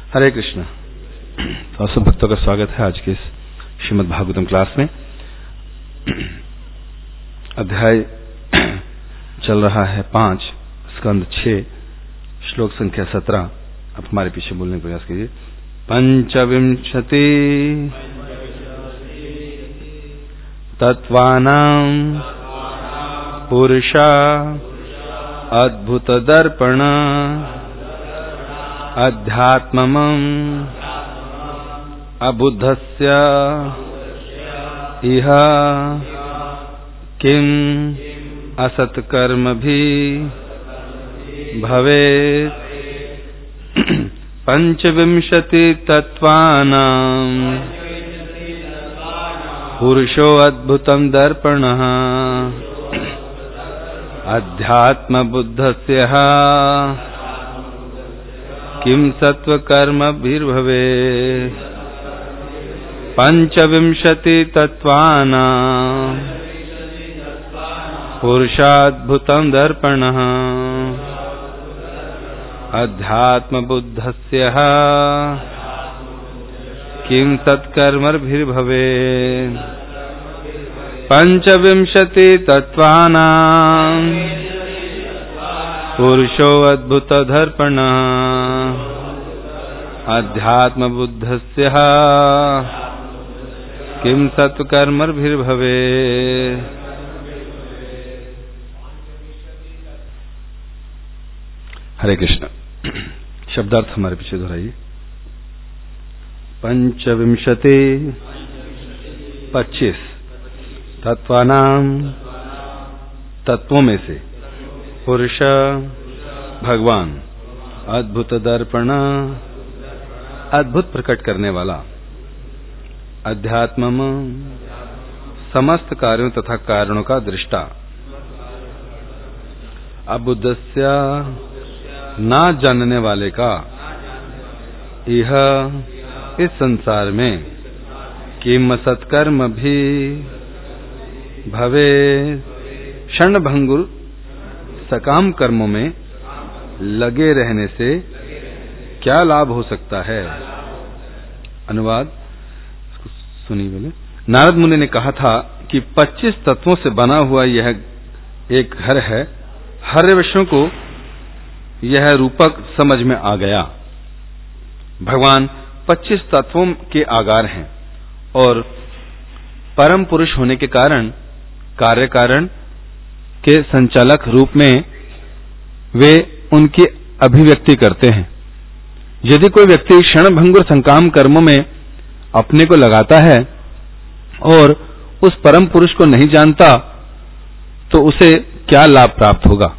हरे कृष्ण। तो सब भक्तों का स्वागत है आज के इस श्रीमद् भागवतम क्लास में। अध्याय चल रहा है 5, स्कंद 6, श्लोक संख्या 17। आप हमारे पीछे बोलने का प्रयास कीजिए। 25 तत्वानां पुरुषा अद्भुत दर्पण अध्यात्मम् अबुद्धस्य इह किम असत्कर्मभिः भवेत्। 25 तत्वानां पुरुषो अद्भुतं दर्पणः अध्यात्म बुद्धस्य किम सत्वकर्मभिर्भवेत्। 25 तत्वानां पुरुषाद्भुतं दर्पणः अध्यात्म बुद्धस्य किम सत्कर्मभिर्भवेत्। 25 तत्वानां पुरुषो अद्भुत दर्पणः अध्यात्म बुद्धस्य किम सत्कर्मभिर्भवेत्। हरे कृष्ण। शब्दार्थ हमारे पीछे दोहराइए। 25 तत्वानां तत्वों में से पुरुष भगवान अद्भुत दर्पण अद्भुत प्रकट करने वाला अध्यात्मम समस्त कार्यों तथा कारणों का दृष्टा अबुद्धस्य ना जानने वाले का यह इस संसार में किम सत्कर्म भी भवे। क्षण भंगुर सकाम कर्मों में लगे रहने से क्या लाभ हो सकता है। अनुवाद सुनिए। बोले नारद मुनि ने कहा था कि 25 तत्वों से बना हुआ यह एक घर है। हर विषयों को यह रूपक समझ में आ गया। भगवान 25 तत्वों के आगार हैं और परम पुरुष होने के कारण कार्य कारण के संचालक रूप में वे उनकी अभिव्यक्ति करते हैं। यदि कोई व्यक्ति क्षणभंगुर संकाम कर्मों में अपने को लगाता है और उस परम पुरुष को नहीं जानता तो उसे क्या लाभ प्राप्त होगा।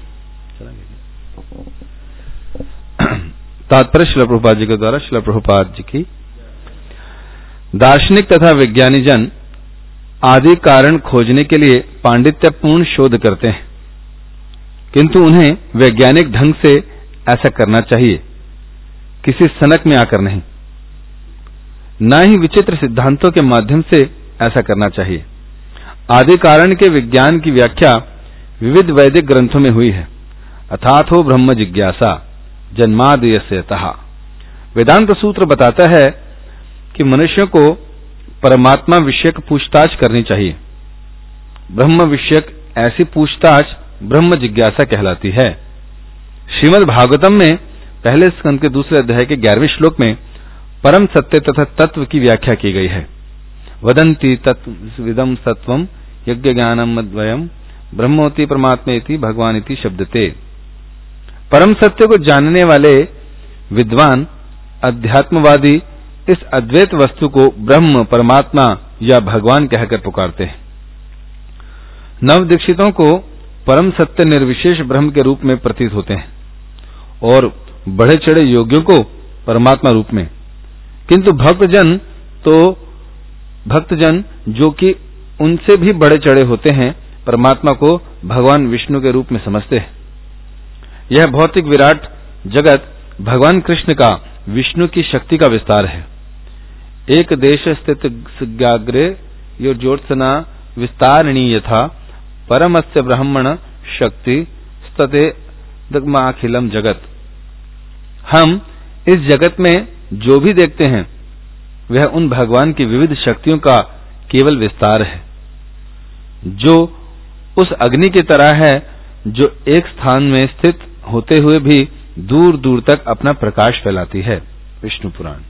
तात्पर्य श्रील प्रभुपाद जी के द्वारा। श्रील प्रभुपाद जी की दार्शनिक तथा विज्ञानी जन आदि कारण खोजने के लिए पांडित्यपूर्ण शोध करते हैं, किंतु उन्हें वैज्ञानिक ढंग से ऐसा करना चाहिए, किसी सनक में आकर नहीं। न ही विचित्र सिद्धांतों के माध्यम से ऐसा करना चाहिए। आदि कारण के विज्ञान की व्याख्या विविध वैदिक ग्रंथों में हुई है। अथातो ब्रह्म जिज्ञासा जन्माद्यस्यतः। वेदांत सूत्र बताता है कि मनुष्यों को परमात्मा विषयक पूछताछ करनी चाहिए। ब्रह्म विषयक ऐसी पूछताछ ब्रह्म जिज्ञासा कहलाती है। श्रीमद् भागवतम में पहले स्कंद के दूसरे अध्याय के 11वें श्लोक में परम सत्य तथा तत्व की व्याख्या की गई है। वदन्ति तत्विदं सत्वम यज्ञ ज्ञानम अद्वयम ब्रह्मोति परमात्मेति भगवानिति शब्दते। परम सत्य को जानने वाले विद्वान अध्यात्मवादी इस अद्वैत वस्तु को ब्रह्म, परमात्मा या भगवान कहकर पुकारते हैं। नव दीक्षितों को परम सत्य निर्विशेष ब्रह्म के रूप में प्रतीत होते हैं और बढ़े चढ़े योगियों को परमात्मा रूप में। किंतु भक्तजन जो कि उनसे भी बढ़े चढ़े होते हैं परमात्मा को भगवान विष्णु के रूप में समझते हैं। यह भौतिक विराट जगत भगवान कृष्ण का विष्णु की शक्ति का विस्तार है। एक देश स्थित सिग्गाग्रे योर्जोत्सना विस्तारिणी यथा परमस्य ब्रह्मण शक्ति स्तते दग्माखिलम जगत। हम इस जगत में जो भी देखते हैं वह उन भगवान की विविध शक्तियों का केवल विस्तार है, जो उस अग्नि की तरह है जो एक स्थान में स्थित होते हुए भी दूर दूर तक अपना प्रकाश फैलाती है। विष्णु पुराण।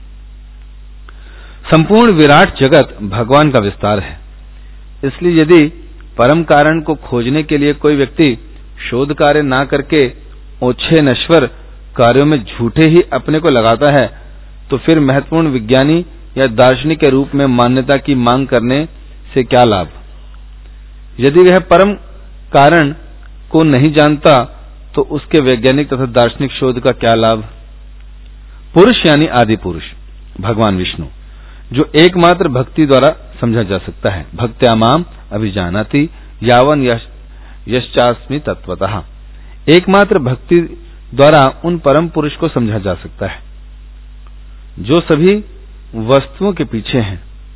संपूर्ण विराट जगत भगवान का विस्तार है। इसलिए यदि परम कारण को खोजने के लिए कोई व्यक्ति शोध कार्य ना करके ओछे नश्वर कार्यों में झूठे ही अपने को लगाता है, तो फिर महत्वपूर्ण विज्ञानी या दार्शनिक के रूप में मान्यता की मांग करने से क्या लाभ। यदि वह परम कारण को नहीं जानता तो उसके वैज्ञानिक तथा दार्शनिक शोध का क्या लाभ। पुरुष यानी आदि पुरुष भगवान विष्णु, जो एकमात्र भक्ति द्वारा समझा जा सकता है। भक्त्या माम अभिजानाति यावन यश्चास्मि तत्वतः। एकमात्र भक्ति द्वारा उन परम पुरुष को समझा जा सकता है जो सभी वस्तुओं के पीछे हैं।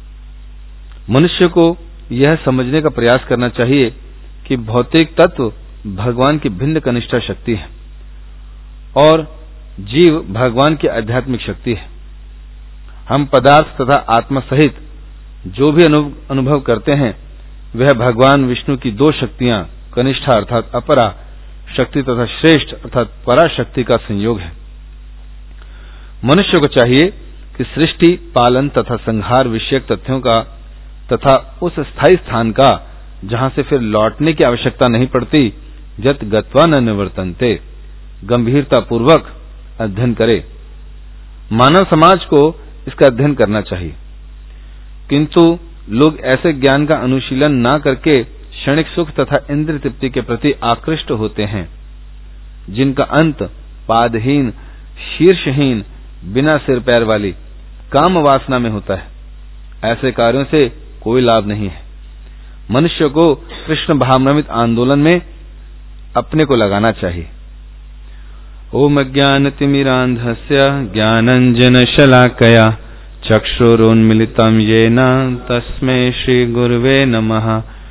मनुष्य को यह समझने का प्रयास करना चाहिए कि भौतिक तत्व भगवान की भिन्न कनिष्ठा शक्ति है और जीव भगवान की आध्यात्मिक शक्ति है। हम पदार्थ तथा आत्मा सहित जो भी अनुभव करते हैं वह भगवान विष्णु की दो शक्तियां, कनिष्ठा अर्थात अपरा शक्ति तथा श्रेष्ठ अर्थात पराशक्ति का संयोग है। मनुष्य को चाहिए कि सृष्टि, पालन तथा संहार विषयक तथ्यों का तथा उस स्थायी स्थान का जहां से फिर लौटने की आवश्यकता नहीं पड़ती, यत गत्वा न निवर्तन्ते, गंभीरता पूर्वक अध्ययन करे। मानव समाज को इसका अध्ययन करना चाहिए, किंतु लोग ऐसे ज्ञान का अनुशीलन न करके क्षणिक सुख तथा इंद्रिय तृप्ति के प्रति आकृष्ट होते हैं, जिनका अंत पादहीन, शीर्षहीन, बिना सिर पैर वाली काम वासना में होता है। ऐसे कार्यों से कोई लाभ नहीं है। मनुष्य को कृष्ण भावनामृत आंदोलन में अपने को लगाना चाहिए। ओम अज्ञानतिमिरान्धस्य ज्ञानाञ्जनशलाकया चक्षुरुन्मिलितं येन तस्मै श्रीगुरुवे नमः।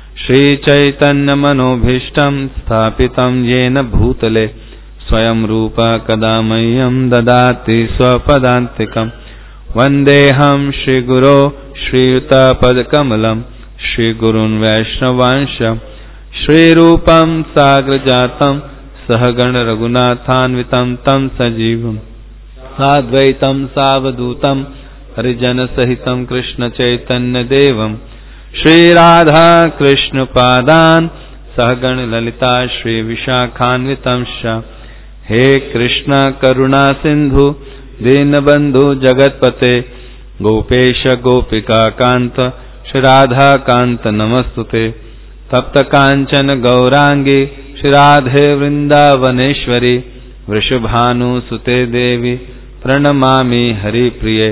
श्रीचैतन्यमनोभीष्टं स्थापितं येन भूतले स्वयं रूप कदा मह्यं ददाति स्वपदान्तिकम्। वन्देऽहं श्रीगुरो श्रीयुतपदकमलं श्रीगुरुन् वैष्णवांश श्रीरूपं साग्रजातं सहगण रघुनाथान्वितं तं सजीवं साद्वैतं सावधूतं हरिजनसहितं कृष्णचैतन्यदेवं श्रीराधा कृष्णपादान् सहगण ललिता श्रीविशाखान्वितं च। हे कृष्ण करुणा सिंधु दीनबंधु जगतपते गोपेश गोपिका कांत श्रीराधा कांत नमस्तुते। तप्त कांचन गौरांगी श्रीराधे वृंदावनेश्वरी वृषभानुसुते देवी प्रणमामि हरिप्रिये।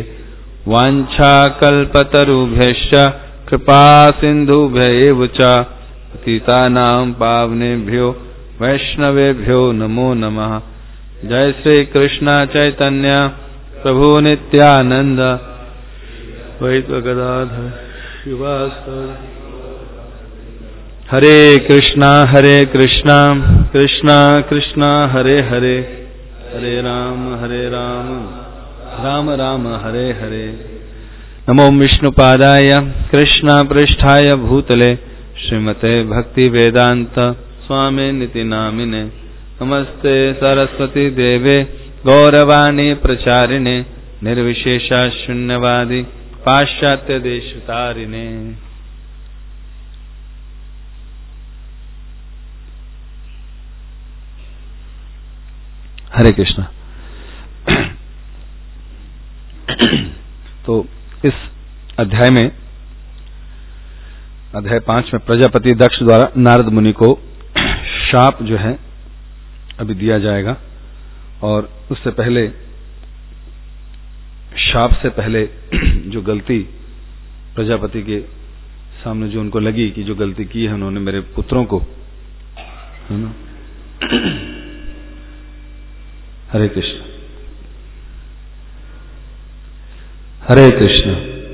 वाञ्छाकल्पतरुभ्यश्च कृपा सिन्धुभ्यैव च पतितानां पावनेभ्यो वैष्णवेभ्यो नमो नमः। जय श्री कृष्ण चैतन्य प्रभु नित्यानंद द्वैत गदाधर शिवासादि। हरे कृष्णा कृष्णा कृष्णा हरे हरे, हरे राम राम राम हरे हरे। नमो विष्णुपादाय कृष्ण पृष्ठाय भूतले श्रीमते भक्ति वेदांत स्वामी निति नामिने। नमस्ते सरस्वती देवे गौरवाणी प्रचारिणे निर्विशेषा शून्यवादी पाश्चात्य देशतारिणे। हरे कृष्णा। तो इस अध्याय में, अध्याय 5 में प्रजापति दक्ष द्वारा नारद मुनि को शाप जो है अभी दिया जाएगा, और उससे पहले, शाप से पहले जो गलती प्रजापति के सामने जो उनको लगी कि जो गलती की है उन्होंने मेरे पुत्रों को, है ना। हरे कृष्ण। हरे कृष्ण।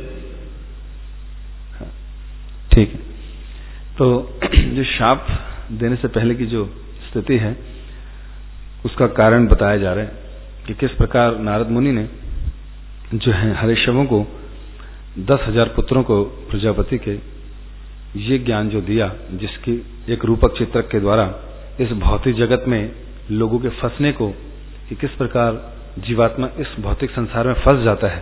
ठीक है, तो जो शाप देने से पहले की जो स्थिति है उसका कारण बताया जा रहा है। कि किस प्रकार नारद मुनि ने जो है हरिश्रवों को 10,000 पुत्रों को प्रजापति के ये ज्ञान जो दिया, जिसकी एक रूपक चित्रक के द्वारा इस भौतिक जगत में लोगों के फंसने को, कि किस प्रकार जीवात्मा इस भौतिक संसार में फंस जाता है,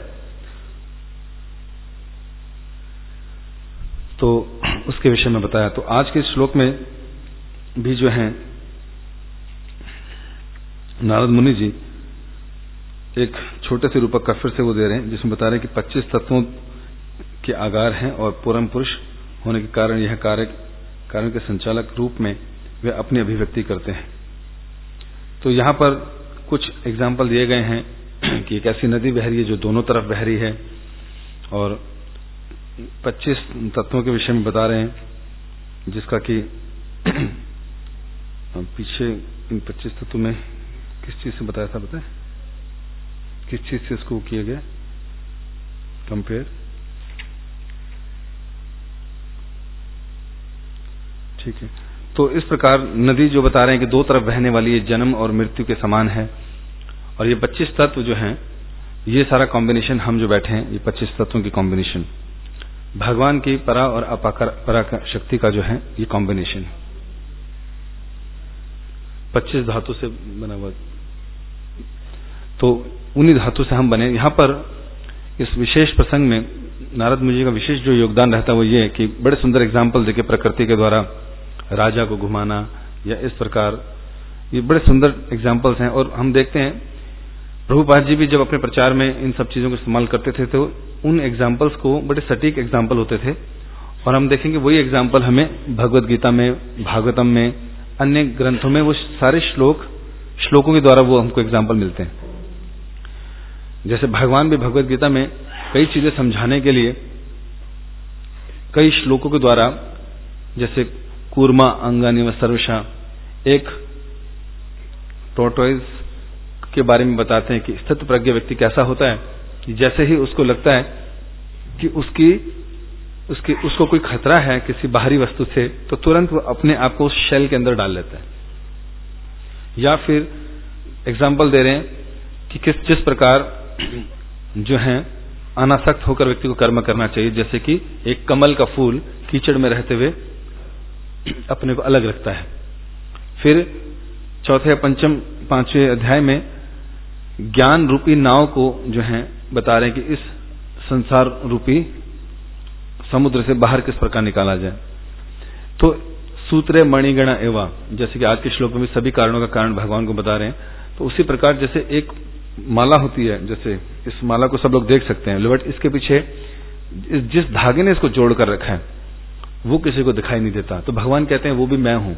तो उसके विषय में बताया। तो आज के श्लोक में भी जो है नारद मुनि जी एक छोटे से रूपक का फिर से वो दे रहे हैं, जिसमें बता रहे हैं कि 25 तत्वों के आगार हैं और परम पुरुष होने के कारण यह कारण के संचालक रूप में वे अपनी अभिव्यक्ति करते हैं। तो यहाँ पर कुछ एग्जाम्पल दिए गए हैं कि एक ऐसी नदी बह रही है जो दोनों तरफ बह रही है, और 25 तत्वों के विषय में बता रहे हैं, जिसका कि पीछे इन 25 तत्वों में किस चीज से बताया था, बताए किस चीज से इसको किया गया कंपेयर? ठीक है। तो इस प्रकार नदी जो बता रहे हैं कि दो तरफ बहने वाली है, जन्म और मृत्यु के समान है, और ये 25 तत्व जो हैं, ये सारा कॉम्बिनेशन हम जो बैठे हैं, ये 25 तत्वों की कॉम्बिनेशन भगवान की परा और अपरा शक्ति का जो है ये कॉम्बिनेशन 25 धातु से बना हुआ। तो उन्हीं धातु से हम बने। यहाँ पर इस विशेष प्रसंग में नारद मुनि का विशेष जो योगदान रहता है वो ये कि बड़े सुंदर एग्जाम्पल देके प्रकृति के द्वारा राजा को घुमाना या इस प्रकार, ये बड़े सुंदर एग्जाम्पल्स हैं। और हम देखते हैं प्रभुपाद जी भी जब अपने प्रचार में इन सब चीजों को इस्तेमाल करते थे तो उन एग्जाम्पल्स को बड़े सटीक एग्जाम्पल होते थे, और हम देखेंगे वही एग्जाम्पल हमें भगवत गीता में, भागवतम में, अन्य ग्रंथों में वो सारे श्लोकों के द्वारा वो हमको एग्जाम्पल मिलते हैं। जैसे भगवान भी भगवत गीता में कई चीजें समझाने के लिए कई श्लोकों के द्वारा, जैसे कूर्मा अंगानि व सर्वशा, एक टोर्टोइज के बारे में बताते हैं कि स्थित प्रज्ञ व्यक्ति कैसा होता है कि जैसे ही उसको लगता है कि उसको कोई खतरा है किसी बाहरी वस्तु से, तो तुरंत वो अपने आप को उस शेल के अंदर डाल लेता है। या फिर एग्जाम्पल दे रहे हैं कि जिस प्रकार जो है अनासक्त होकर व्यक्ति को कर्म करना चाहिए, जैसे कि एक कमल का फूल कीचड़ में रहते हुए अपने को अलग रखता है। फिर चौथे या पांचवें अध्याय में ज्ञान रूपी नाव को जो है बता रहे हैं कि इस संसार रूपी समुद्र से बाहर किस प्रकार निकाला जाए। तो सूत्रे मणिगणा एवा, जैसे कि आज के श्लोक में भी सभी कारणों का कारण भगवान को बता रहे हैं। तो उसी प्रकार जैसे एक माला होती है, जैसे इस माला को सब लोग देख सकते हैं, बट इसके पीछे जिस धागे ने इसको जोड़ कर रखा है वो किसी को दिखाई नहीं देता। तो भगवान कहते हैं वो भी मैं हूं।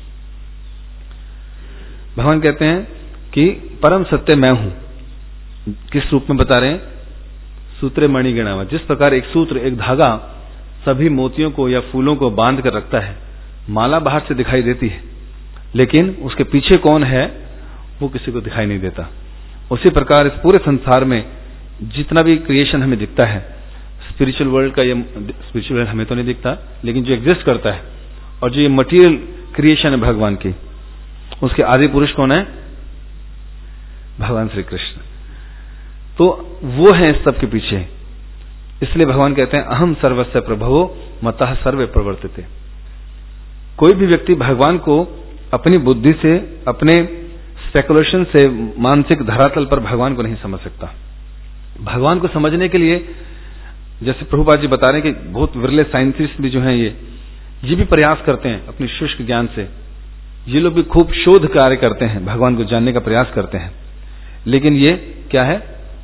भगवान कहते हैं कि परम सत्य मैं हूं। किस रूप में बता रहे हैं? सूत्रे मणिगणा। जिस प्रकार एक सूत्र, एक धागा सभी मोतियों को या फूलों को बांध कर रखता है, माला बाहर से दिखाई देती है लेकिन उसके पीछे कौन है वो किसी को दिखाई नहीं देता। उसी प्रकार इस पूरे संसार में जितना भी क्रिएशन हमें दिखता है, स्पिरिचुअल वर्ल्ड का, ये स्पिरिचुअल वर्ल्ड हमें तो नहीं दिखता, लेकिन जो एग्जिस्ट करता है और जो ये मटीरियल क्रिएशन है भगवान की, उसके आदि पुरुष कौन है? भगवान श्री कृष्ण। तो वो है इस सब के पीछे। इसलिए भगवान कहते हैं अहम सर्वस्य प्रभवो मतः सर्वे प्रवर्तिते। कोई भी व्यक्ति भगवान को अपनी बुद्धि से, अपने स्पेकुलेशन से, मानसिक धरातल पर भगवान को नहीं समझ सकता। भगवान को समझने के लिए जैसे प्रभुपाद जी बता रहे हैं कि बहुत विरले साइंटिस्ट भी जो हैं ये भी प्रयास करते हैं अपनी शुष्क ज्ञान से। ये लोग भी खूब शोध कार्य करते हैं, भगवान को जानने का प्रयास करते हैं, लेकिन ये क्या है?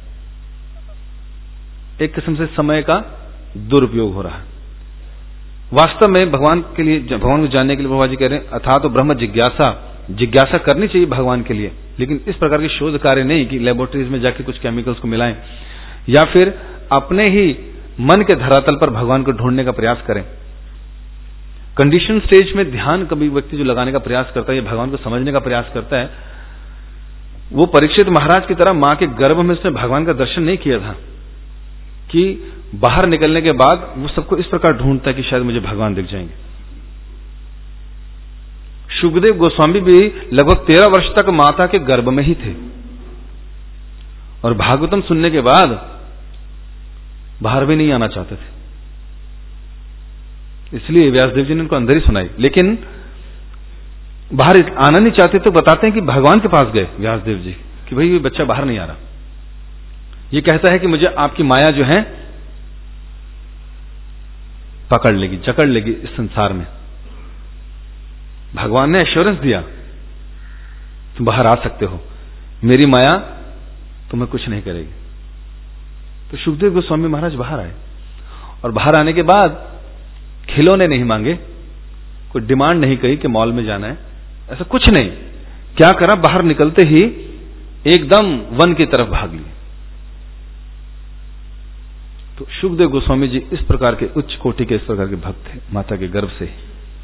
एक किस्म से समय का दुरुपयोग हो रहा है। वास्तव में भगवान के लिए, भगवान को जानने के लिए प्रभुपाद जी कह रहे हैं अथा तो ब्रह्म जिज्ञासा करनी चाहिए भगवान के लिए, लेकिन इस प्रकार के शोध कार्य नहीं कि लेबोरेटरीज में जाके कुछ केमिकल्स को मिलाएं या फिर अपने ही मन के धरातल पर भगवान को ढूंढने का प्रयास करें। कंडीशन स्टेज में ध्यान कभी व्यक्ति जो लगाने का प्रयास करता है या भगवान को समझने का प्रयास करता है, वो परीक्षित महाराज की तरह मां के गर्भ में उसने भगवान का दर्शन नहीं किया था कि बाहर निकलने के बाद वो सबको इस प्रकार ढूंढता है कि शायद मुझे भगवान दिख जाएंगे। शुकदेव गोस्वामी भी लगभग 13 वर्ष तक माता के गर्भ में ही थे। और भागवतम सुनने के बाद बाहर भी नहीं आना चाहते थे। इसलिए व्यासदेव जी ने उनको अंदर ही सुनाई, लेकिन बाहर आना नहीं चाहते तो बताते हैं कि भगवान के पास गए व्यासदेव जी कि भाई ये बच्चा बाहर नहीं आ रहा, ये कहता है कि मुझे आपकी माया जो है पकड़ लेगी, जकड़ लेगी इस संसार में। भगवान ने एश्योरेंस दिया तुम बाहर आ सकते हो, मेरी माया तुम्हें कुछ नहीं करेगी। तो सुखदेव गोस्वामी महाराज बाहर आए और बाहर आने के बाद खिलौने नहीं मांगे, कोई डिमांड नहीं कही कि मॉल में जाना है, ऐसा कुछ नहीं। क्या करा, बाहर निकलते ही एकदम वन की तरफ भाग लिए। तो सुखदेव गोस्वामी जी इस प्रकार के उच्च कोटि के इस प्रकार के भक्त थे, माता के गर्भ से।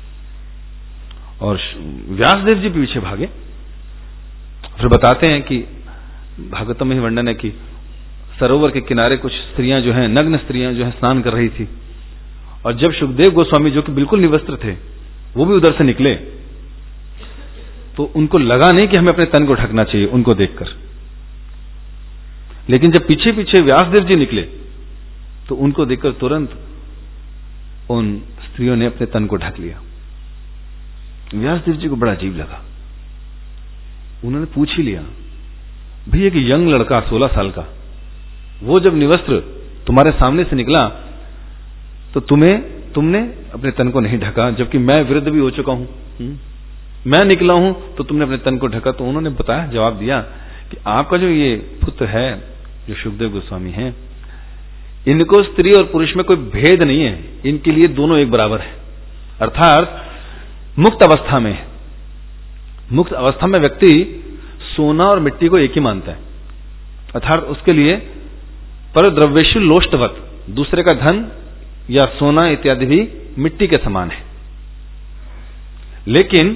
और व्यासदेव जी पीछे भागे। फिर बताते हैं कि भागवतम में ही वर्णन है कि सरोवर के किनारे कुछ स्त्रियां जो हैं, नग्न स्त्रियां जो हैं, स्नान कर रही थी। और जब सुखदेव गोस्वामी जो कि बिल्कुल निवस्त्र थे वो भी उधर से निकले तो उनको लगा नहीं कि हमें अपने तन को ढकना चाहिए उनको देखकर, लेकिन जब पीछे पीछे व्यासदेव जी निकले तो उनको देखकर तुरंत उन स्त्रियों ने अपने तन को ढक लिया। व्यासदेव जी को बड़ा अजीब लगा। उन्होंने पूछ ही लिया, भाई एक यंग लड़का 16 साल का, वो जब निवस्त्र तुम्हारे सामने से निकला तो तुमने अपने तन को नहीं ढका, जबकि मैं वृद्ध भी हो चुका हूं, मैं निकला हूं तो तुमने अपने तन को ढका। तो उन्होंने बताया, जवाब दिया कि आपका जो ये पुत्र है, जो सुखदेव गोस्वामी हैं, इनको स्त्री और पुरुष में कोई भेद नहीं है, इनके लिए दोनों एक बराबर है। अर्थात मुक्त अवस्था में, मुक्त अवस्था में व्यक्ति सोना और मिट्टी को एक ही मानता है, अर्थात उसके लिए परद्रव्येषु लोष्टवत, दूसरे का धन या सोना इत्यादि भी मिट्टी के समान है। लेकिन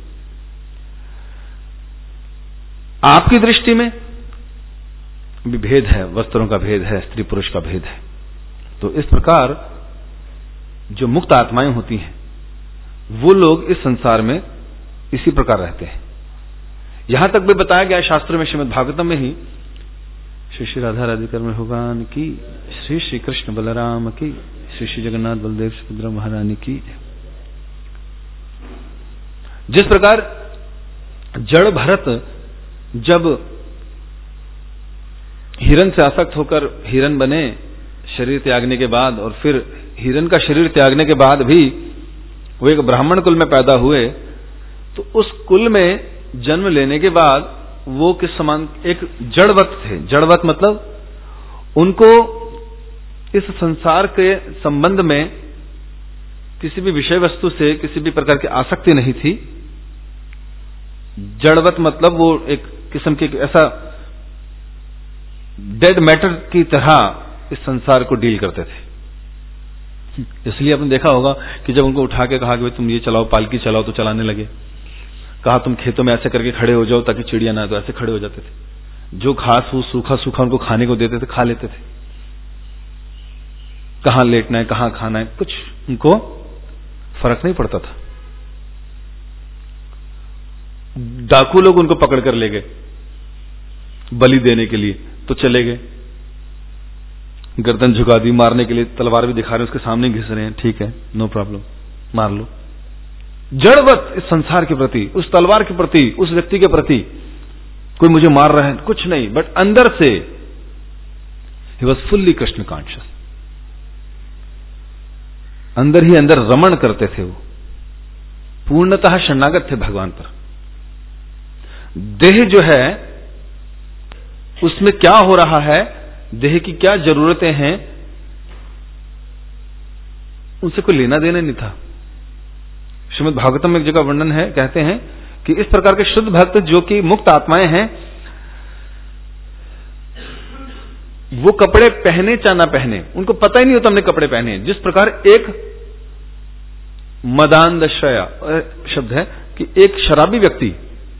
आपकी दृष्टि में भी भेद है, वस्त्रों का भेद है, स्त्री पुरुष का भेद है। तो इस प्रकार जो मुक्त आत्माएं होती हैं वो लोग इस संसार में इसी प्रकार रहते हैं। यहां तक भी बताया गया शास्त्र में, श्रीमद् भागवतम में ही, श्री श्री राधा राधिका भगवान की, श्री श्री कृष्ण बलराम की, श्री श्री जगन्नाथ बलदेव सुभद्रा महारानी की। जिस प्रकार जड़ भरत जब हिरण से आसक्त होकर हिरण बने शरीर त्यागने के बाद, और फिर हिरण का शरीर त्यागने के बाद भी वो एक ब्राह्मण कुल में पैदा हुए, तो उस कुल में जन्म लेने के बाद वो किस समान एक जड़वत थे। जड़वत मतलब उनको इस संसार के संबंध में किसी भी विषय वस्तु से किसी भी प्रकार की आसक्ति नहीं थी। जड़वत मतलब वो एक किस्म की ऐसा डेड मैटर की तरह इस संसार को डील करते थे। इसलिए आपने देखा होगा कि जब उनको उठा के कहा कि तुम ये चलाओ, पालकी चलाओ, तो चलाने लगे। कहा तुम खेतों में ऐसे करके खड़े हो जाओ ताकि चिड़िया ना, तो ऐसे खड़े हो जाते थे। जो घास फूस सूखा सूखा उनको खाने को देते थे, खा लेते थे। कहां लेटना है, कहां खाना है, कुछ उनको फर्क नहीं पड़ता था। डाकू लोग उनको पकड़ कर ले गए बलि देने के लिए, तो चले गए, गर्दन झुका दी, मारने के लिए तलवार भी दिखा रहे हैं, उसके सामने घिस रहे हैं, ठीक है, नो प्रॉब्लम, मार लो। जड़वत इस संसार के प्रति, उस तलवार के प्रति, उस व्यक्ति के प्रति, कोई मुझे मार रहा है, कुछ नहीं, बट अंदर से ही वॉज फुल्ली कृष्ण कॉन्शियस। अंदर ही अंदर रमण करते थे वो, पूर्णतः शरणागत थे भगवान पर। देह जो है उसमें क्या हो रहा है, देह की क्या जरूरतें हैं, उनसे कोई लेना देना नहीं था। श्रीमद् भागवतम में एक जगह वर्णन है, कहते हैं कि इस प्रकार के शुद्ध भक्त जो कि मुक्त आत्माएं हैं, वो कपड़े पहने चाहे ना पहने, उनको पता ही नहीं होता हमने कपड़े पहने। जिस प्रकार एक मदांधश्रया शब्द है कि एक शराबी व्यक्ति,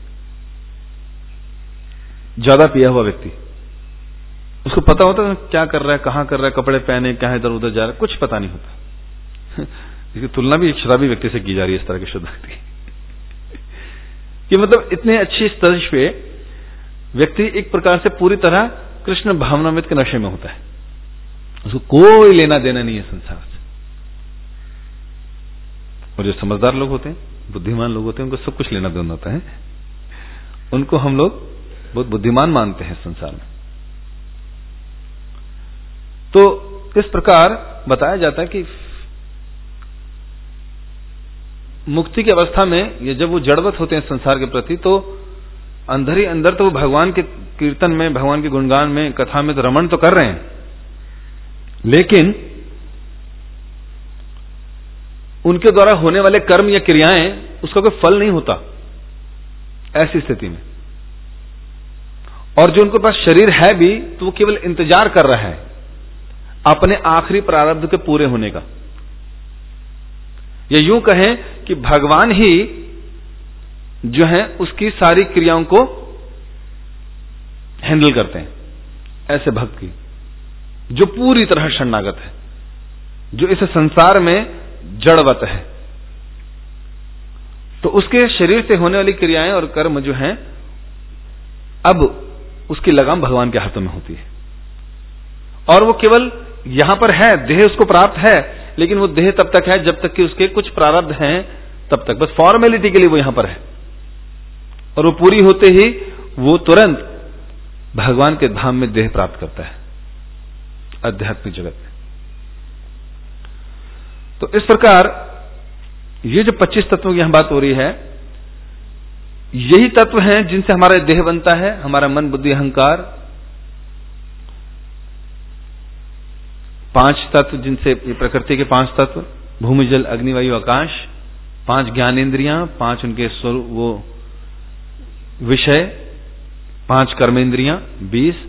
ज्यादा पिया हुआ व्यक्ति, उसको पता होता है क्या कर रहा है, कहां कर रहा है, कपड़े पहने, क्या इधर उधर जा रहा है, कुछ पता नहीं होता। इसकी तुलना भी एक शराबी व्यक्ति से की जा रही है, इस तरह के शुद्ध व्यक्ति कि मतलब इतने अच्छी स्तर पे व्यक्ति एक प्रकार से पूरी तरह कृष्ण भावनामृत के नशे में होता है, उसको कोई लेना देना नहीं है संसार से। और जो समझदार लोग होते हैं, बुद्धिमान लोग होते हैं, उनको सब कुछ लेना देना होता है। उनको हम लोग बहुत बुद्धिमान मानते हैं संसार में। तो इस प्रकार बताया जाता है कि मुक्ति की अवस्था में ये जब वो जड़वत होते हैं संसार के प्रति, तो अंदर ही अंदर तो वो भगवान के कीर्तन में, भगवान के गुणगान में, कथा में तो रमण तो कर रहे हैं, लेकिन उनके द्वारा होने वाले कर्म या क्रियाएं, उसका कोई फल नहीं होता ऐसी स्थिति में। और जो उनके पास शरीर है भी, तो वो केवल इंतजार कर रहा है अपने आखिरी प्रारब्ध के पूरे होने का। या यूं कहें कि भगवान ही जो है उसकी सारी क्रियाओं को हैंडल करते हैं। ऐसे भक्त की जो पूरी तरह शरणागत है, जो इस संसार में जड़वत है, तो उसके शरीर से होने वाली क्रियाएं और कर्म जो हैं, अब उसकी लगाम भगवान के हाथों में होती है। और वो केवल यहां पर है, देह उसको प्राप्त है, लेकिन वो देह तब तक है जब तक कि उसके कुछ प्रारब्ध हैं, तब तक बस फॉर्मेलिटी के लिए वो यहां पर है। और वो पूरी होते ही वो तुरंत भगवान के धाम में देह प्राप्त करता है, आध्यात्मिक जगत में। तो इस प्रकार ये जो 25 तत्वों की यहां बात हो रही है, यही तत्व हैं जिनसे हमारा देह बनता है, हमारा मन, बुद्धि, अहंकार। 5 तत्व जिनसे, ये प्रकृति के 5 तत्व, भूमि, जल, अग्नि, वायु, आकाश। 5 ज्ञानेन्द्रियां, 5 उनके स्वरूप, वो विषय। 5 कर्मेंद्रियां, 20।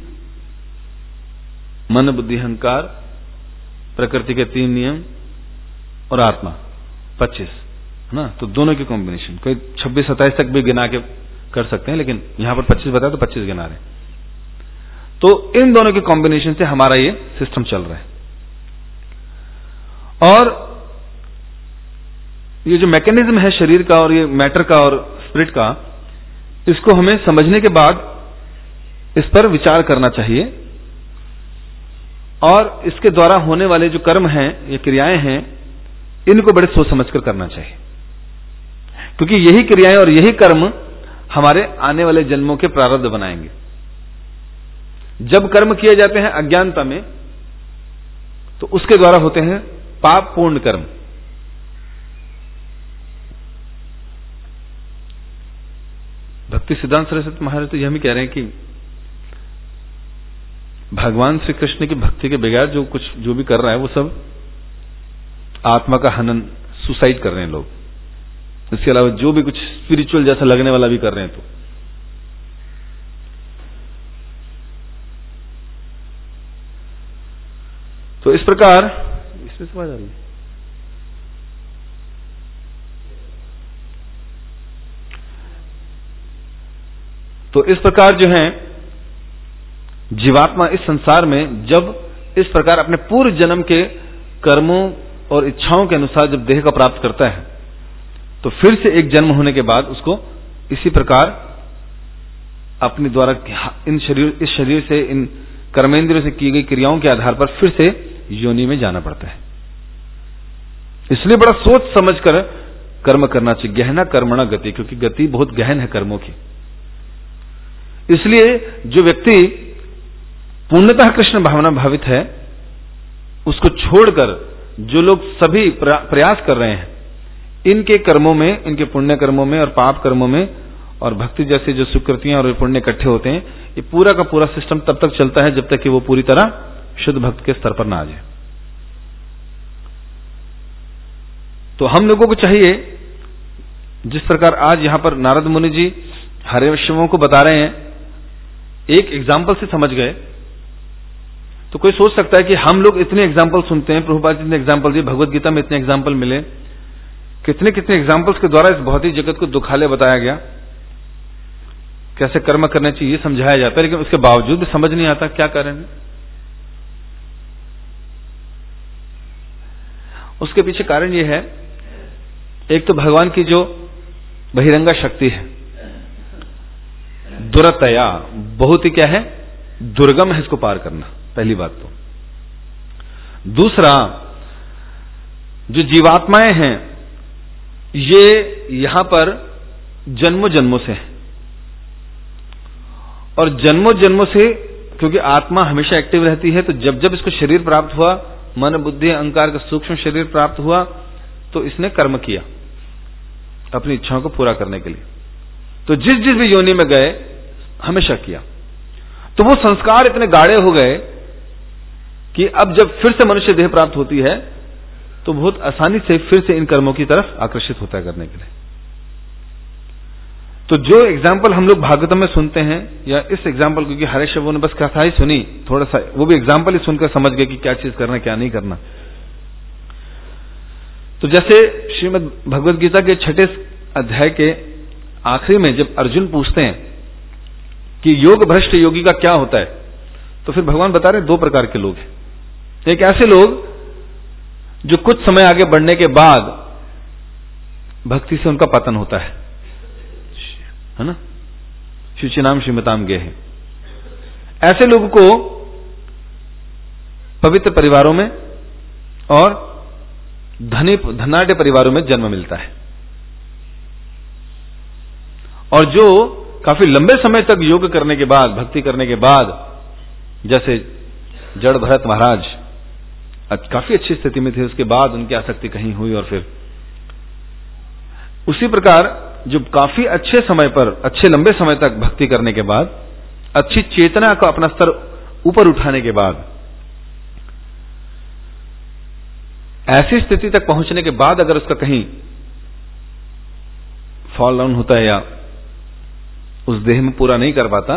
मन, बुद्धि, अहंकार, प्रकृति के 3 नियम और आत्मा 25, है ना। तो दोनों की कॉम्बिनेशन, कोई 26-27 तक भी गिना के कर सकते हैं, लेकिन यहां पर 25 बताया तो 25 गिना रहे हैं। तो इन दोनों के कॉम्बिनेशन से हमारा ये सिस्टम चल रहा है। और ये जो मैकेनिज्म है शरीर का और ये मैटर का और स्पिरिट का, इसको हमें समझने के बाद इस पर विचार करना चाहिए। और इसके द्वारा होने वाले जो कर्म हैं, ये क्रियाएं हैं, इनको बड़े सोच समझकर करना चाहिए, क्योंकि यही क्रियाएं और यही कर्म हमारे आने वाले जन्मों के प्रारब्ध बनाएंगे। जब कर्म किए जाते हैं अज्ञानता में, तो उसके द्वारा होते हैं पाप पूर्ण कर्म। भक्ति सिद्धांत सरस्वती महाराज तो यह भी कह रहे हैं कि भगवान श्री कृष्ण की भक्ति के बगैर जो भी कर रहा है, वो सब आत्मा का हनन, सुसाइड कर रहे हैं लोग। इसके अलावा जो भी कुछ स्पिरिचुअल जैसा लगने वाला भी कर रहे हैं, तो इस प्रकार इसमें समझ आ रही है। तो इस प्रकार जो है जीवात्मा इस संसार में जब इस प्रकार अपने पूर्व जन्म के कर्मों और इच्छाओं के अनुसार जब देह का प्राप्त करता है, तो फिर से एक जन्म होने के बाद उसको इसी प्रकार अपने द्वारा इस शरीर से, इन कर्मेंद्रियों से की गई क्रियाओं के आधार पर फिर से योनि में जाना पड़ता है। इसलिए बड़ा सोच समझकर कर्म करना चाहिए। गहना कर्मणा गति, क्योंकि गति बहुत गहन है कर्मों की। इसलिए जो व्यक्ति पूर्णतः कृष्ण भावना भावित है, उसको छोड़कर जो लोग सभी प्रयास कर रहे हैं, इनके कर्मों में, इनके पुण्य कर्मों में और पाप कर्मों में और भक्ति जैसे जो सुकृतियां और पुण्य इकट्ठे होते हैं, ये पूरा का पूरा सिस्टम तब तक चलता है जब तक कि वो पूरी तरह शुद्ध भक्त के स्तर पर ना आ जाए। तो हम लोगों को चाहिए, जिस प्रकार आज यहां पर नारद मुनि जी हरे वैष्णवों को बता रहे हैं, एक एग्जाम्पल से समझ गए, तो कोई सोच सकता है कि हम लोग इतने एग्जाम्पल सुनते हैं, प्रभुपाद जी ने एग्जाम्पल दिए, भगवत गीता में इतने एग्जाम्पल मिले, कितने कितने एग्जाम्पल्स के द्वारा इस भौतिक जगत को दुखालय बताया गया, कैसे कर्म करने चाहिए समझाया जाता है, लेकिन उसके बावजूद भी समझ नहीं आता क्या करेंगे। उसके पीछे कारण यह है, एक तो भगवान की जो बहिरंगा शक्ति है, दुरतया, बहुत ही क्या है, दुर्गम है इसको पार करना, पहली बात तो। दूसरा, जो जीवात्माएं हैं ये यहां पर जन्मों जन्मों से है, और जन्मों जन्मों से, क्योंकि आत्मा हमेशा एक्टिव रहती है, तो जब जब इसको शरीर प्राप्त हुआ, मन बुद्धि अहंकार का सूक्ष्म शरीर प्राप्त हुआ, तो इसने कर्म किया अपनी इच्छाओं को पूरा करने के लिए। तो जिस जिस भी योनि में गए हमेशा किया, तो वो संस्कार इतने गाढ़े हो गए कि अब जब फिर से मनुष्य देह प्राप्त होती है तो बहुत आसानी से फिर से इन कर्मों की तरफ आकर्षित होता है करने के लिए। तो जो एग्जाम्पल हम लोग भागवतम में सुनते हैं, या इस एग्जाम्पल, क्योंकि हरेश वो ने बस कथा ही सुनी, थोड़ा सा वो भी एग्जाम्पल ही सुनकर समझ गए कि क्या चीज करना क्या नहीं करना। तो जैसे श्रीमद् भगवद गीता के 6 अध्याय के आखिरी में जब अर्जुन पूछते हैं कि योग भ्रष्ट योगी का क्या होता है, तो फिर भगवान बता रहे 2 प्रकार के लोग हैं। एक ऐसे लोग जो कुछ समय आगे बढ़ने के बाद भक्ति से उनका पतन होता है ना, शुचिनाम श्रीमताम गे है। ऐसे लोगों को पवित्र परिवारों में और धनाढ़ परिवारों में जन्म मिलता है, और जो काफी लंबे समय तक योग करने के बाद, भक्ति करने के बाद, जैसे जड़ भरत महाराज काफी अच्छी स्थिति में थे, उसके बाद उनकी आसक्ति कहीं हुई, और फिर उसी प्रकार जो काफी अच्छे समय पर, अच्छे लंबे समय तक भक्ति करने के बाद, अच्छी चेतना को अपना स्तर ऊपर उठाने के बाद, ऐसी स्थिति तक पहुंचने के बाद अगर उसका कहीं फॉल डाउन होता है या उस देह में पूरा नहीं कर पाता,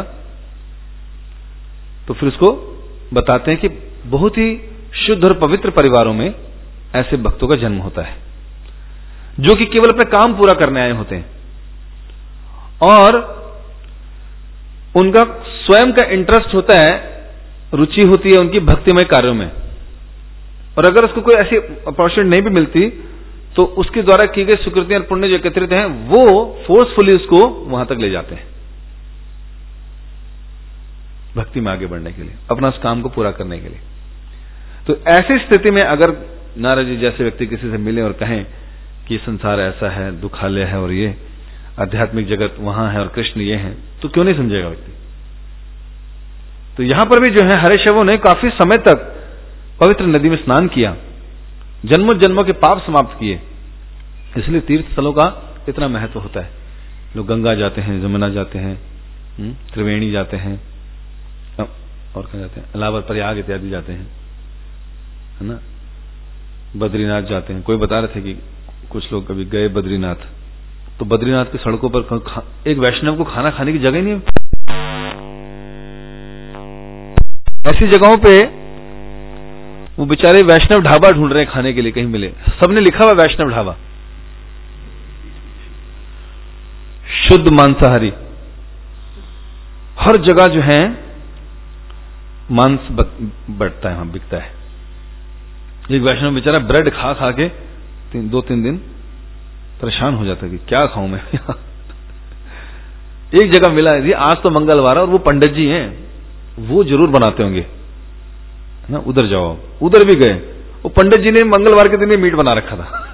तो फिर उसको बताते हैं कि बहुत ही शुद्ध और पवित्र परिवारों में ऐसे भक्तों का जन्म होता है, जो कि केवल अपने काम पूरा करने आए होते हैं, और उनका स्वयं का इंटरेस्ट होता है, रुचि होती है उनकी भक्तिमय कार्यों में, और अगर उसको कोई ऐसी अपॉर्चुनिटी नहीं भी मिलती तो उसके द्वारा की गई सुकृतियां और पुण्य जो एकत्रित हैं वो फोर्सफुली उसको वहां तक ले जाते हैं भक्ति में आगे बढ़ने के लिए, अपना उस काम को पूरा करने के लिए। तो ऐसी स्थिति में अगर नारद जी जैसे व्यक्ति किसी से मिले और कहें कि संसार ऐसा है, दुखालय है, और ये आध्यात्मिक जगत वहां है और कृष्ण ये है, तो क्यों नहीं समझेगा व्यक्ति। तो यहां पर भी जो है हरिशवों ने काफी समय तक पवित्र नदी में स्नान किया, जन्मों जन्मों के पाप समाप्त किए, इसलिए तीर्थ स्थलों का इतना महत्व होता है। लोग गंगा जाते हैं, जमुना जाते हैं, त्रिवेणी जाते हैं, और कहाँ जाते हैं, इलाहाबाद प्रयाग इत्यादि जाते हैं, है ना, बद्रीनाथ जाते हैं। कोई बता रहे थे कि कुछ लोग कभी गए बद्रीनाथ, तो बद्रीनाथ की सड़कों पर एक वैष्णव को खाना खाने की जगह नहीं है। ऐसी जगहों पे वो बेचारे वैष्णव ढाबा ढूंढ रहे हैं खाने के लिए, कहीं मिले, सबने लिखा हुआ वैष्णव ढाबा, शुद्ध मांसाहारी, हर जगह जो है मांस बढ़ता है, वहां बिकता है। एक वैष्णव बेचारा ब्रेड खा खा के 2-3 दिन परेशान हो जाता है कि क्या खाऊं मैं। एक जगह मिला है, आज तो मंगलवार है और वो पंडित जी हैं, वो जरूर बनाते होंगे ना, उधर जाओ। उधर भी गए, वो पंडित जी ने मंगलवार के दिन ही मीट बना रखा था।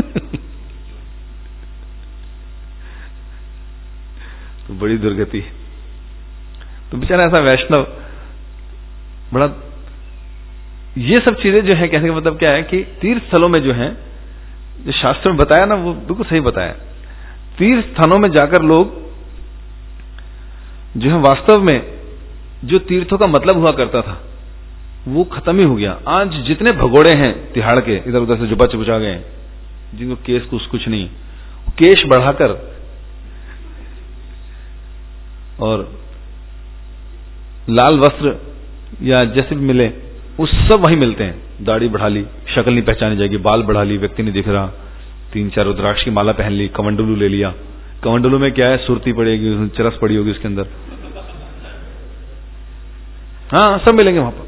तो बड़ी दुर्गति। तो बेचारा ऐसा वैष्णव बड़ा, ये सब चीजें जो है कहने का मतलब क्या है कि तीर्थ स्थलों में जो है, जो शास्त्र में बताया ना, वो बिल्कुल सही बताया। तीर्थ स्थानों में जाकर लोग जो है वास्तव में जो तीर्थों का मतलब हुआ करता था वो खत्म ही हो गया। आज जितने भगोड़े हैं तिहाड़ के, इधर उधर से जो बच बुचा गए, जिनको केस कुछ नहीं, केश बढ़ाकर और लाल वस्त्र या जैसे भी मिले वो सब वहीं मिलते हैं। दाढ़ी बढ़ा ली, शक्ल नहीं पहचानी जाएगी, बाल बढ़ा ली, व्यक्ति नहीं दिख रहा, 3-4 रुद्राक्ष की माला पहन ली, कमंडलू ले लिया। कमंडलू में क्या है, सुरती पड़ेगी, चरस पड़ी होगी उसके अंदर, हाँ सब मिलेंगे वहां पर।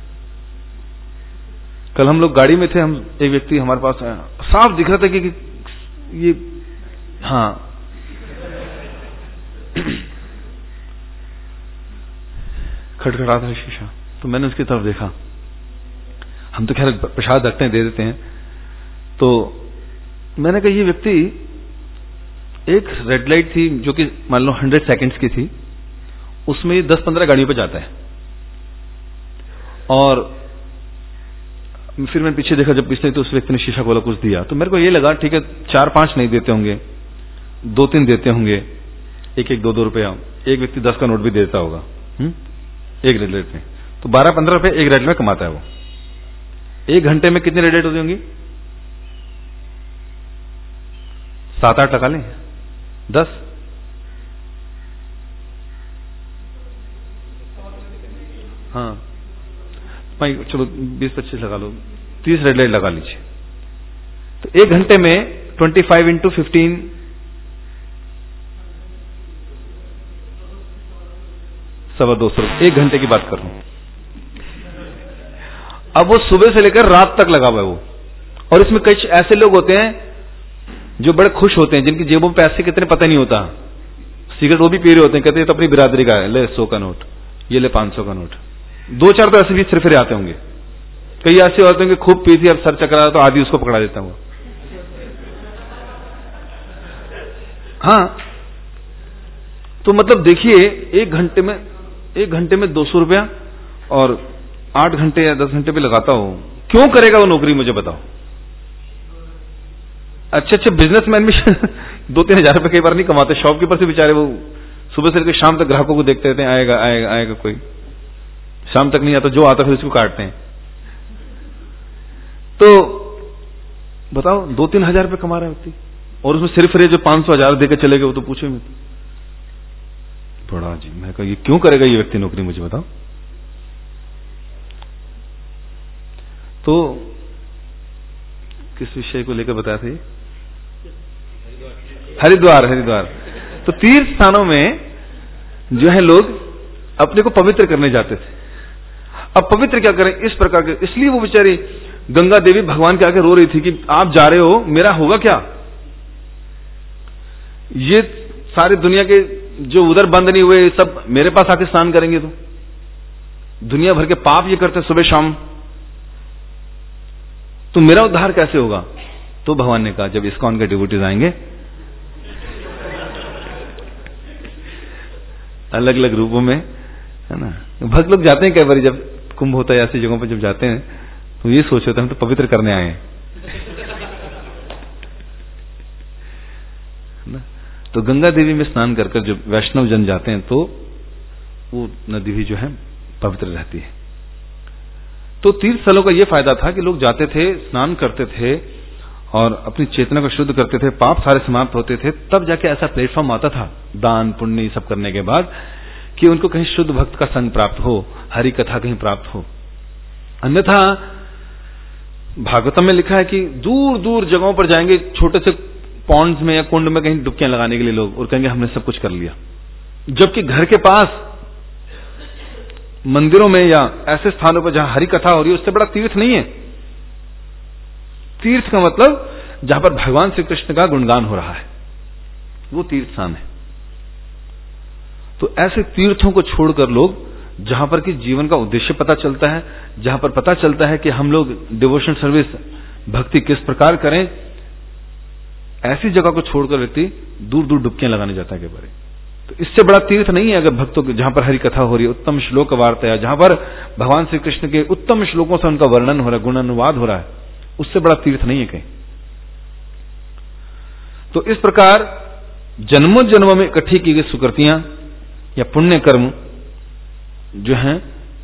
कल हम लोग गाड़ी में थे, हम एक व्यक्ति हमारे पास आया, साफ दिख रहा था कि ये, हाँ खटखटा था शीशा, तो मैंने उसकी तरफ देखा। हम तो खैर प्रसाद रखते हैं, दे देते हैं। तो मैंने कहा ये व्यक्ति, एक रेड लाइट थी जो कि मान लो 100 सेकंड्स की थी, उसमें 10-15 गाड़ियों पे जाता है। और फिर मैंने पीछे देखा, जब पीछे तो उस व्यक्ति ने शीशा खोला, कुछ दिया, तो मेरे को ये लगा ठीक है 4-5 नहीं देते होंगे, 2-3 देते होंगे, 1-1, 2-2 रुपया, एक व्यक्ति 10 का नोट भी देता होगा एक रेड लाइट में, तो 12-15 रुपए एक रेड लाइट में कमाता है वो। 1 घंटे में कितनी रेड लाइट होती होंगी? 7-8 लगा लें, 10, हाँ भाई चलो 20-25 लगा लो, 30 रेड लाइट लगा लीजिए। तो 1 घंटे में 25 × 15, 250 रुपये, 1 घंटे की बात कर रहा हूं। अब वो सुबह से लेकर रात तक लगा हुआ है वो। और इसमें कई ऐसे लोग होते हैं जो बड़े खुश होते हैं, जिनकी जेबों में पैसे कितने पता नहीं होता, सिगरेट वो भी पी रहे होते हैं, कहते हैं तो अपनी बिरादरी का है, ले 100 का नोट, ये ले 500 का नोट। 2-4 तो ऐसे भी सिर्फ आते होंगे। कई ऐसे होते हैं कि खूब पी थी, अब सर चकरा तो आदि उसको पकड़ा देता हूं। हाँ, तो मतलब देखिए 1 घंटे में 200 रुपया, और 8 घंटे या 10 घंटे पे लगाता हो, क्यों करेगा वो नौकरी, मुझे बताओ। अच्छे बिजनेसमैन भी 2-3 हजार रुपए कई बार नहीं कमाते। शॉपकीपर से बेचारे वो सुबह से लेकर शाम तक ग्राहकों को देखते रहते हैं, आएगा आएगा आएगा, कोई शाम तक नहीं आता, जो आता फिर उसको काटते हैं। तो बताओ 2-3 हजार रुपए कमा रहा है व्यक्ति, और उसमें सिर्फ जो 500-1000 देकर चले गए वो तो पूछे मत। बड़ा जी, मैं कहा ये क्यों करेगा ये व्यक्ति नौकरी, मुझे बताओ। तो किस विषय को लेकर बताया था? हरिद्वार। तो तीर्थ स्थानों में जो है लोग अपने को पवित्र करने जाते थे। अब पवित्र क्या करें, इस प्रकार के, इसलिए वो बेचारी गंगा देवी भगवान के आगे रो रही थी कि आप जा रहे हो, मेरा होगा क्या? ये सारी दुनिया के जो उधर बंद नहीं हुए सब मेरे पास आके स्नान करेंगे, तो दुनिया भर के पाप ये करते सुबह शाम, तो मेरा उद्धार कैसे होगा? तो भगवान ने कहा जब इस्कॉन के डिवोटीज आएंगे अलग अलग रूपों में, है ना, भक्त लोग जाते हैं कई बार, जब कुंभ होता है ऐसी जगहों पर जब जाते हैं तो ये सोच होता है हम तो पवित्र करने आए हैं ना। तो गंगा देवी में स्नान कर कर जब वैष्णव जन जाते हैं तो वो नदी भी जो है पवित्र रहती है। तो तीर्थ स्थलों का ये फायदा था कि लोग जाते थे, स्नान करते थे और अपनी चेतना को शुद्ध करते थे, पाप सारे समाप्त होते थे, तब जाके ऐसा प्लेटफॉर्म आता था दान पुण्य सब करने के बाद कि उनको कहीं शुद्ध भक्त का संग प्राप्त हो, हरि कथा कहीं प्राप्त हो। अन्यथा भागवतम में लिखा है कि दूर दूर जगहों पर जाएंगे, छोटे से पॉन्ड्स में या कुंड में कहीं डुबकियां लगाने के लिए लोग, और कहेंगे हमने सब कुछ कर लिया, जबकि घर के पास मंदिरों में या ऐसे स्थानों पर जहां हरि कथा हो रही है उससे बड़ा तीर्थ नहीं है। तीर्थ का मतलब जहां पर भगवान श्री कृष्ण का गुणगान हो रहा है, वो तीर्थ स्थान है। तो ऐसे तीर्थों को छोड़कर लोग जहां पर कि जीवन का उद्देश्य पता चलता है, जहां पर पता चलता है कि हम लोग डिवोशनल सर्विस भक्ति किस प्रकार करें, ऐसी जगह को छोड़कर व्यक्ति दूर दूर डुबकियां लगाने जाता है के बारे। तो इससे बड़ा तीर्थ नहीं है अगर भक्तों के जहां पर हरि कथा हो रही है, उत्तम श्लोक वार्ता है, जहां पर भगवान श्री कृष्ण के उत्तम श्लोकों से उनका वर्णन हो रहा है, गुणानुवाद हो रहा है, उससे बड़ा तीर्थ नहीं है कहीं। तो इस प्रकार जन्मों जन्मों में इकट्ठी की गई सुकृतियां या पुण्य कर्म जो हैं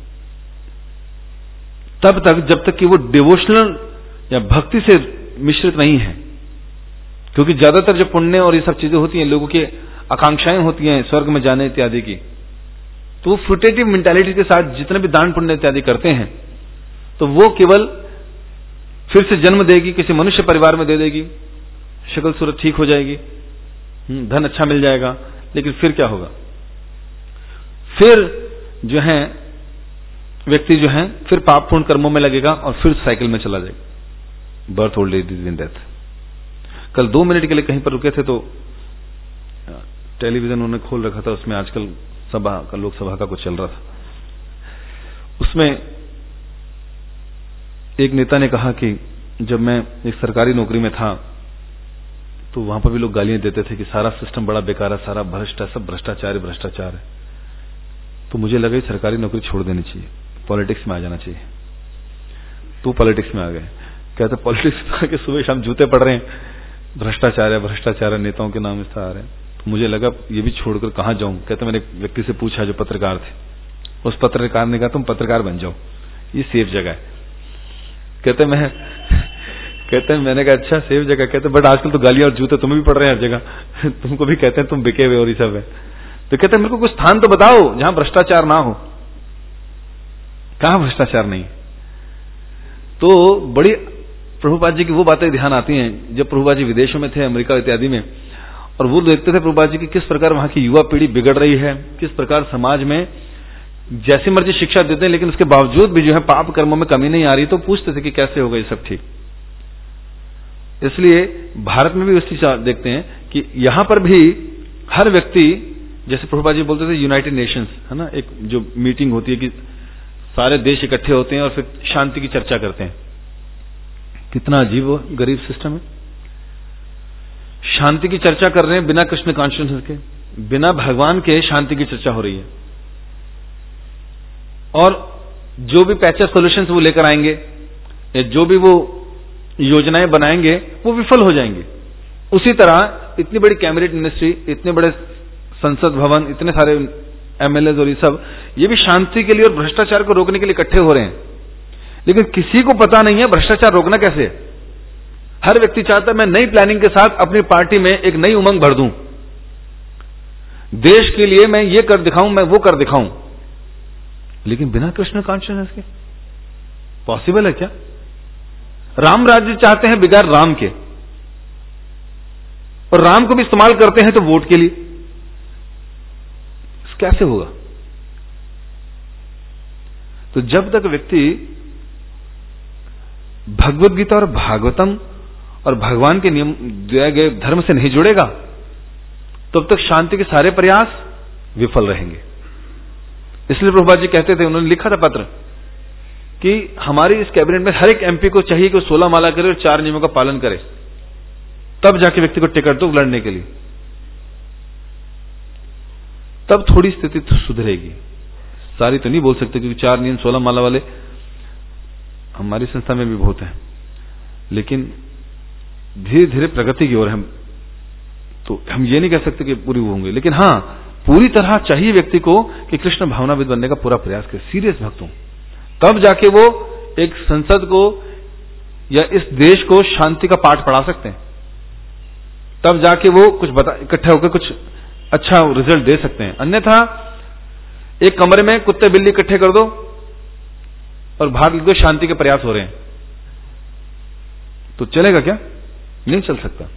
तब तक जब तक कि वो डिवोशनल या भक्ति से मिश्रित नहीं है, क्योंकि ज्यादातर जो पुण्य और ये सब चीजें होती हैं, लोगों की आकांक्षाएं होती हैं स्वर्ग में जाने इत्यादि की, तो वो फ्रूटेटिव मेंटालिटी के साथ जितने भी दान पुण्य इत्यादि करते हैं तो वो केवल फिर से जन्म देगी, किसी मनुष्य परिवार में दे देगी, शक्ल सूरत ठीक हो जाएगी, धन अच्छा मिल जाएगा, लेकिन फिर क्या होगा? फिर जो है व्यक्ति जो है फिर पाप पूर्ण कर्मों में लगेगा और फिर साइकिल में चला जाएगा, birth old age disease and death. कल 2 मिनट के लिए कहीं पर रुके थे तो टेलीविजन उन्होंने खोल रखा था, उसमें आजकल सभा का लोकसभा का कुछ चल रहा था, उसमें एक नेता ने कहा कि जब मैं एक सरकारी नौकरी में था तो वहां पर भी लोग गालियां देते थे कि सारा सिस्टम बड़ा बेकार है, सारा भ्रष्ट है, सब भ्रष्टाचार है। तो मुझे लगा सरकारी नौकरी छोड़ देनी चाहिए, पॉलिटिक्स में आ जाना चाहिए। तो पॉलिटिक्स में आ गए। कहते पॉलिटिक्स में आके सुबह शाम जूते पड़ रहे हैं, भ्रष्टाचार है, नेताओं के नाम इस आ रहे हैं। तो मुझे लगा ये भी छोड़कर कहां जाऊं। कहते मैंने एक व्यक्ति से पूछा जो पत्रकार थे, उस पत्रकार ने कहा तुम पत्रकार बन जाओ, ये सेफ जगह है। मैंने कहा अच्छा सेफ जगह। कहते बट आजकल तो गालियां और जूते तुम्हें भी पड़ रहे हैं हर जगह, तुमको भी कहते हैं तुम बिके हुए और ये सब है। तो कहते मेरे को कुछ स्थान तो बताओ जहां भ्रष्टाचार ना हो। कहां भ्रष्टाचार नहीं। तो बड़ी प्रभुपाद जी की वो बातें ध्यान आती हैं जब प्रभुपाद जी विदेशों में थे, अमेरिका इत्यादि में, और वो देखते थे प्रभुपाद जी की किस प्रकार वहां की युवा पीढ़ी बिगड़ रही है, किस प्रकार समाज में जैसी मर्जी शिक्षा देते हैं लेकिन उसके बावजूद भी जो है पाप कर्मों में कमी नहीं आ रही। तो पूछते थे कि कैसे होगा ये सब ठीक। इसलिए भारत में भी उस चीज देखते हैं कि यहां पर भी हर व्यक्ति, जैसे प्रभुपाद जी बोलते थे यूनाइटेड नेशंस है ना, एक जो मीटिंग होती है कि सारे देश इकट्ठे होते हैं और फिर शांति की चर्चा करते हैं। कितना अजीब गरीब सिस्टम है। शांति की चर्चा कर रहे हैं बिना कृष्ण कॉन्शियसनेस के, बिना भगवान के शांति की चर्चा हो रही है। और जो भी पैचअप सॉल्यूशंस वो लेकर आएंगे या जो भी वो योजनाएं बनाएंगे वो विफल हो जाएंगे। उसी तरह इतनी बड़ी कैबिनेट मिनिस्ट्री, इतने बड़े संसद भवन, इतने सारे एमएलए और ये सब, ये भी शांति के लिए और भ्रष्टाचार को रोकने के लिए इकट्ठे हो रहे हैं। लेकिन किसी को पता नहीं है भ्रष्टाचार रोकना कैसे है। हर व्यक्ति चाहता है मैं नई प्लानिंग के साथ अपनी पार्टी में एक नई उमंग भर दूं, देश के लिए मैं ये कर दिखाऊं, मैं वो कर दिखाऊं, लेकिन बिना कृष्ण कॉन्शियसनेस के पॉसिबल है क्या? राम राज्य चाहते हैं बिगाड़ राम के, और राम को भी इस्तेमाल करते हैं तो वोट के लिए। कैसे होगा? तो जब तक व्यक्ति भगवद गीता और भागवतम और भगवान के नियम दिए गए धर्म से नहीं जुड़ेगा तब तक शांति के सारे प्रयास विफल रहेंगे। इसलिए प्रभुपाद जी कहते थे, उन्होंने लिखा था पत्र कि हमारी इस कैबिनेट में हर एक एमपी को चाहिए कि 16 माला करे और 4 नियमों का पालन करे, तब जाके व्यक्ति को टिकट दो लड़ने के लिए, तब थोड़ी स्थिति सुधरेगी। सारी तो नहीं बोल सकते क्योंकि 4 नियम 16 माला वाले हमारी संस्था में भी बहुत हैं, लेकिन धीरे धीरे प्रगति की ओर हम, तो हम ये नहीं कह सकते कि पूरी होंगे, लेकिन हां पूरी तरह चाहिए व्यक्ति को कि कृष्ण भावनाविद बनने का पूरा प्रयास करे, सीरियस भक्त हो, तब जाके वो एक संसद को या इस देश को शांति का पाठ पढ़ा सकते हैं, तब जाके वो कुछ इकट्ठे होकर कुछ अच्छा रिजल्ट दे सकते हैं। अन्यथा एक कमरे में कुत्ते बिल्ली इकट्ठे कर दो और बाहर लिख दो शांति के प्रयास हो रहे हैं, तो चलेगा क्या? नहीं चल सकता।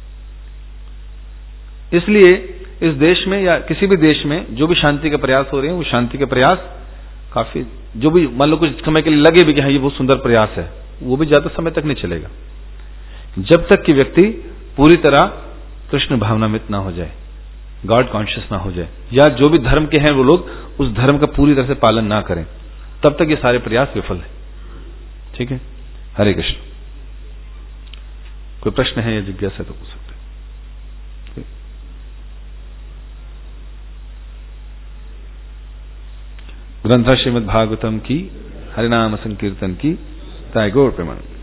इसलिए इस देश में या किसी भी देश में जो भी शांति के प्रयास हो रहे हैं, वो शांति के प्रयास काफी, जो भी मान लो कुछ समय के लिए लगे भी कि हाँ ये बहुत सुंदर प्रयास है, वो भी ज्यादा समय तक नहीं चलेगा जब तक कि व्यक्ति पूरी तरह कृष्ण भावनामित ना हो जाए, गॉड कॉन्शियस ना हो जाए, या जो भी धर्म के हैं वो लोग उस धर्म का पूरी तरह से पालन ना करें, तब तक ये सारे प्रयास विफल है। ठीक है, हरे कृष्ण। कोई प्रश्न है या जिज्ञासा तो पूछ सकते हैं। ग्रंथ श्रीमद् भागवतम की, हरिनाम संकीर्तन की, ताय गौर प्रेमानंद।